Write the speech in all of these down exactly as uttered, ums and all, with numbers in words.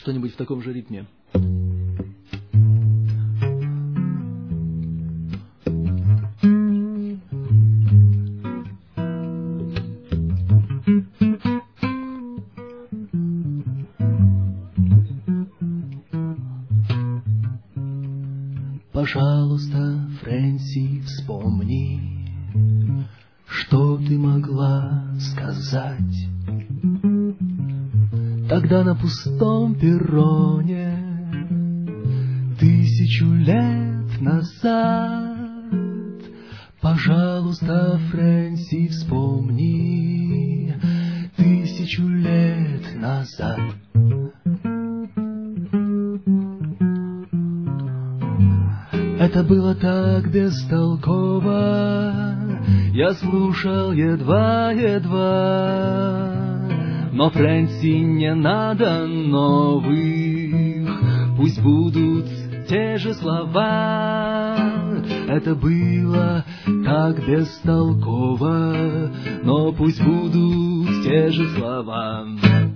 Что-нибудь в таком же ритме. Пожалуйста, Фрэнси, вспомни, что ты могла сказать тогда на пустом перроне тысячу лет назад. Пожалуйста, Фрэнси, вспомни тысячу лет назад. Это было так бестолково, я слушал едва-едва. Но, Фрэнси, не надо новых, пусть будут те же слова. Это было так бестолково, но пусть будут те же слова.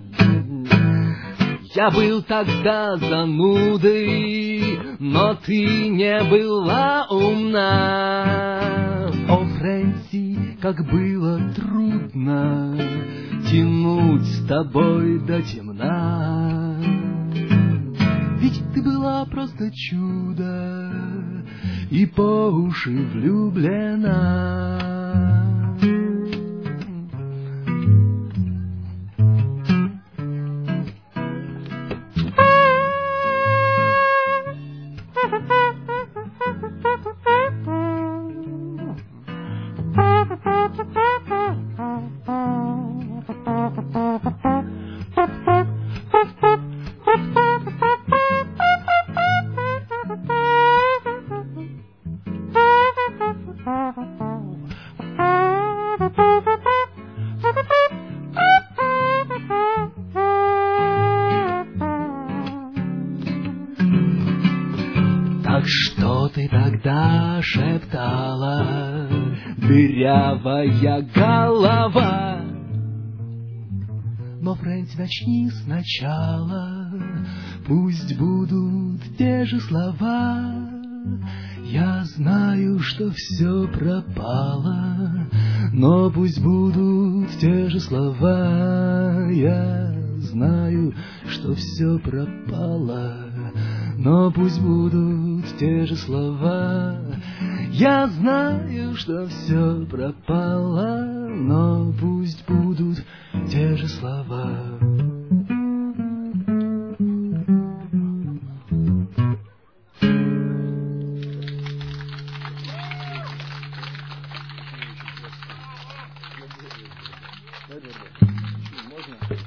Я был тогда занудой, но ты не была умна. О, Фрэнси, как было трудно тянуть с тобой до темна. Ведь ты была просто чудо и по уши влюблена. Так что ты тогда шептала, дырявая голова? Но, Фрэнси, начни сначала, пусть будут те же слова. Я знаю, что все пропало, но пусть будут те же слова. Я знаю, что все пропало, но пусть будут те же слова. Я знаю, что все пропало, но пусть будут те же слова. Можно?